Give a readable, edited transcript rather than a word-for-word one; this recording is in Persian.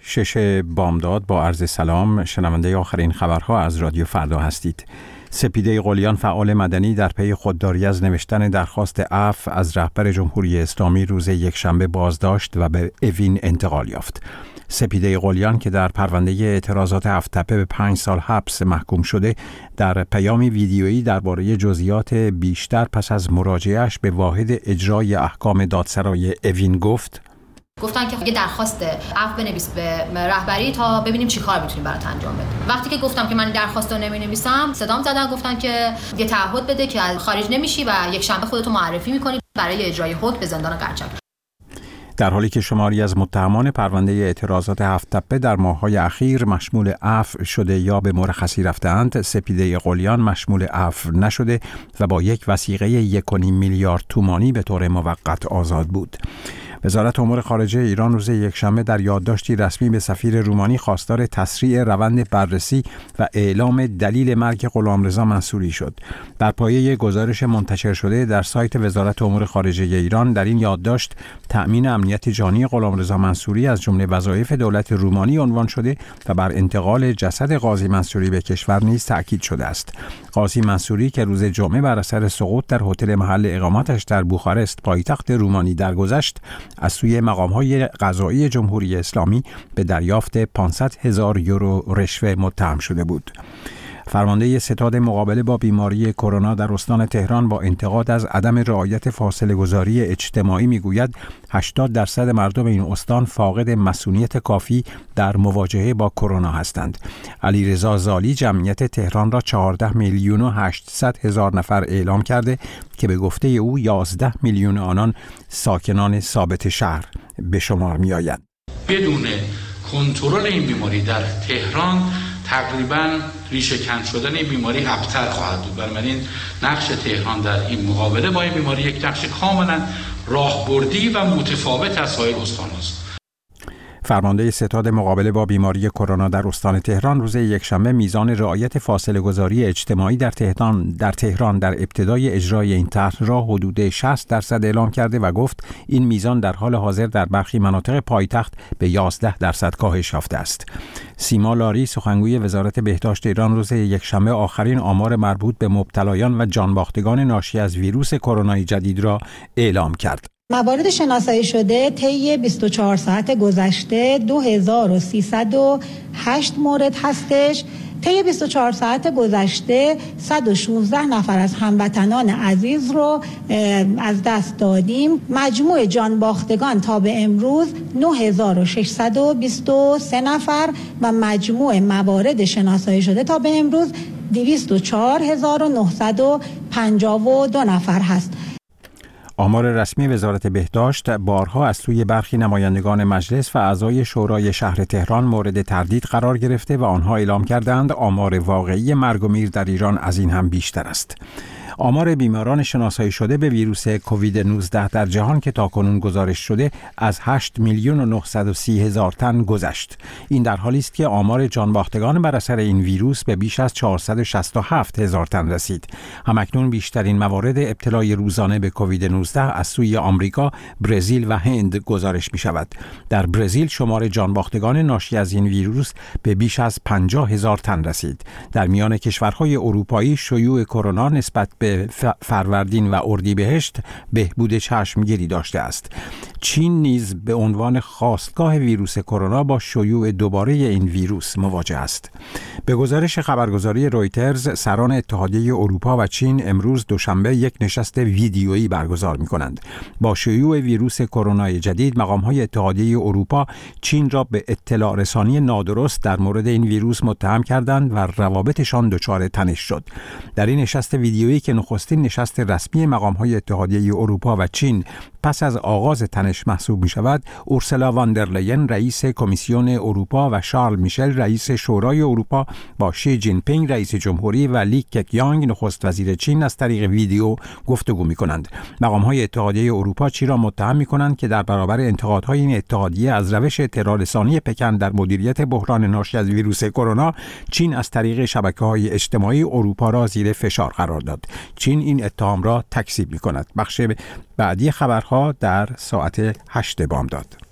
6 بامداد با عرض سلام، شنونده آخرین خبرها از رادیو فردا هستید. سپیده قلیان فعال مدنی در پی خودداری از نوشتن درخواست عفو از رهبر جمهوری اسلامی روز یکشنبه بازداشت و به اوین انتقال یافت. سپیده قلیان که در پرونده اعتراضات هفت‌تپه به 5 سال حبس محکوم شده، در پیامی ویدیویی درباره جزئیات بیشتر پس از مراجعه‌اش به واحد اجرای احکام دادسرای اوین گفتن که یه درخواست عفو بنویس به رهبری تا ببینیم چی کار میتونیم برات انجام بدیم. وقتی که گفتم که من درخواست رو نمی‌نویسم، صدام زدن، گفتن که یه تعهد بده که خارج نمیشی و یک شنبه خودتو معرفی می‌کنی برای اجرای حکم به زندان قرچک. در حالی که شماری از متهمان پرونده اعتراضات هفت‌تپه در ماه‌های اخیر مشمول عفو شده یا به مرخصی رفته‌اند، سپیده قلیان مشمول عفو نشده و با یک وثیقه 1.5 میلیارد تومانی به طور موقت آزاد بود. وزارت امور خارجه ایران روز یکشنبه در یادداشتی رسمی به سفیر رومانی خواستار تسریع روند بررسی و اعلام دلیل مرگ غلامرضا منصوری شد. در پایه گزارش منتشر شده در سایت وزارت امور خارجه ایران، در این یادداشت تأمین امنیت جانی غلامرضا منصوری از جمله وظایف دولت رومانی عنوان شده و بر انتقال جسد قاضی منصوری به کشور نیز تأکید شده است. قاضی منصوری که روز جمعه بر اثر سقوط در هتل محل اقامتش در بوخارست پایتخت رومانی درگذشت، از سوی مقام‌های قضایی جمهوری اسلامی به دریافت 500,000 یورو رشوه متهم شده بود. فرمانده ستاد مقابله با بیماری کرونا در استان تهران با انتقاد از عدم رعایت فاصله گذاری اجتماعی میگوید 80% مردم این استان فاقد مسئولیت کافی در مواجهه با کرونا هستند. علیرضا زالی جمعیت تهران را 14,800,000 نفر اعلام کرده که به گفته او 11 میلیون آنان ساکنان ثابت شهر به شمار می آیند. بدون کنترل این بیماری در تهران تقریباً ریشه‌کن شدن این بیماری ابتر خواهد بود. بنابراین نقش تهران در این مقابله با این بیماری یک نقش کاملاً راهبردی و متفاوت از سایر استان‌ها است. فرمانده ستاد مقابله با بیماری کرونا در استان تهران روز یکشنبه میزان رعایت فاصله گذاری اجتماعی در تهران در ابتدای اجرای این طرح را حدود 60% اعلام کرده و گفت این میزان در حال حاضر در برخی مناطق پایتخت به 11% کاهش یافته است. سیما لاری سخنگوی وزارت بهداشت ایران روز یکشنبه آخرین آمار مربوط به مبتلایان و جانباختگان ناشی از ویروس کرونا جدید را اعلام کرد. موارد شناسایی شده طی 24 ساعت گذشته 2308 مورد هستش. طی 24 ساعت گذشته 116 نفر از هموطنان عزیز رو از دست دادیم. مجموع جانباختگان تا به امروز 9623 نفر و مجموع موارد شناسایی شده تا به امروز 204952 نفر هست. آمار رسمی وزارت بهداشت بارها از سوی برخی نمایندگان مجلس و اعضای شورای شهر تهران مورد تردید قرار گرفته و آنها اعلام کردند آمار واقعی مرگ و میر در ایران از این هم بیشتر است. آمار بیماران شناسایی شده به ویروس کووید 19 در جهان که تاکنون گزارش شده از 8,930,000 تن گذشت. این در حالی است که آمار جانباختگان بر اثر این ویروس به بیش از 467,000 تن رسید. همکنون بیشترین موارد ابتلای روزانه به کووید 19 از سوی آمریکا، برزیل و هند گزارش می شود. در برزیل شمار جانباختگان ناشی از این ویروس به بیش از 50,000 تن رسید. در میان کشورهای اروپایی شیوع کرونا نسبت به فروردین و اردیبهشت بهبود چشمگیری داشته است. چین نیز به عنوان خاستگاه ویروس کرونا با شیوع دوباره این ویروس مواجه است. به گزارش خبرگزاری رویترز، سران اتحادیه اروپا و چین امروز دوشنبه یک نشست ویدیویی برگزار می‌کنند. با شیوع ویروس کرونا جدید، مقام‌های اتحادیه اروپا چین را به اطلاع رسانی نادرست در مورد این ویروس متهم کردند و روابطشان دچار تنش شد. در این نشست ویدیویی که نخستین نشست رسمی مقام‌های اتحادیه اروپا و چین پس از آغاز تنش محسوب می شود، اورسولا واندرلاین رئیس کمیسیون اروپا و شارل میشل رئیس شورای اروپا با شی جین پینگ رئیس جمهوری و لی کیانگ نخست وزیر چین از طریق ویدیو گفتگو می کنند. مقام‌های اتحادیه اروپا چین را متهم می کنند که در برابر انتقادهای این اتحادیه از روش اطلاع‌رسانی پکن در مدیریت بحران ناشی از ویروس کرونا، چین از طریق شبکه‌های اجتماعی اروپا را زیر فشار قرار داد. چین این اتهام را تکذیب می کند. بخش بعدی خبرها در ساعت 8 بامداد.